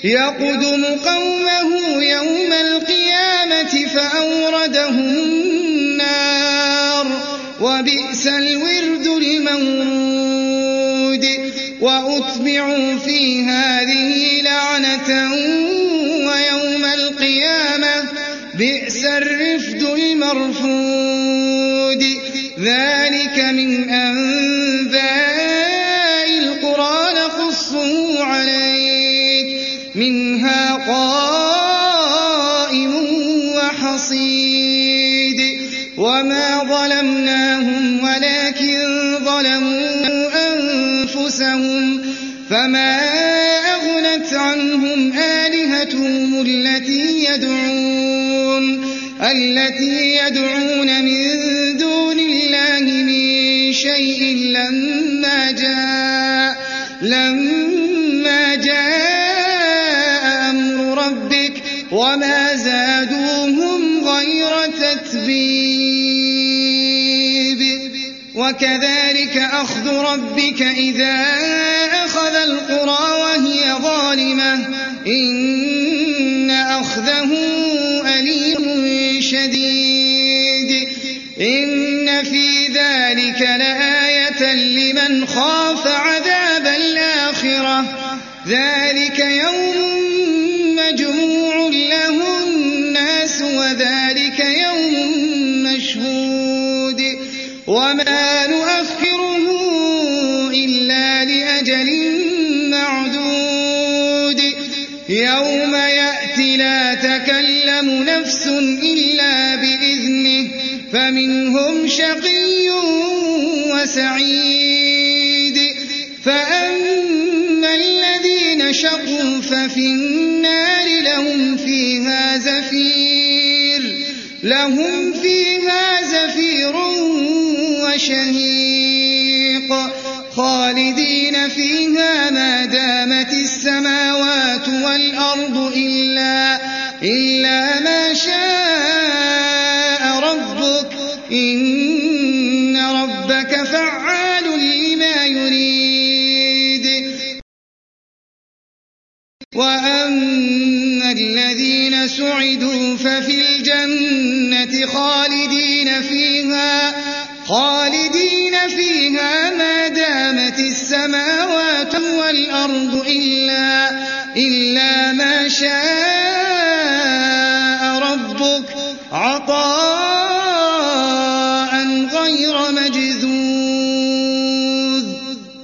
يقدم قومه يوم القيامة فأوردهم النار وبئس الورد المورود وأتبعوا في هذه لعنة ويوم القيامة بئس الرفد المرفود ذلك من أنباء القرى نقصه عليك منها قائم وحصيد وما ظلمناهم ولكن ظلموا أنفسهم فما أغنت عنهم آلهتهم التي يدعون من دون الله من شيء لما جاء أمر ربك وما زادوهم غير تتبيب وكذلك أخذ ربك إذا أخذ القرى وهي ظالمة إن أخذه أليم شديد إن في ذلك لآية لمن خاف عذاب الآخرة ذلك يوم مجموع له الناس وذلك يوم مشهود وما نؤخره إلا لأجل معدود يوم يأتي لا تكلم نفس إلا بإذنه فمنهم شقي وسعيد فأما الذين شقوا ففي النار لهم فيها زفير وشهيق خالدين فيها ما دامت السماوات والأرض إلا ما شاء ربك إن ربك فعال لما يريد وأما الذين سعدوا ففي الجنة خالدين فيها ما دامت السماوات والأرض إلا ما شاء ربك عطاء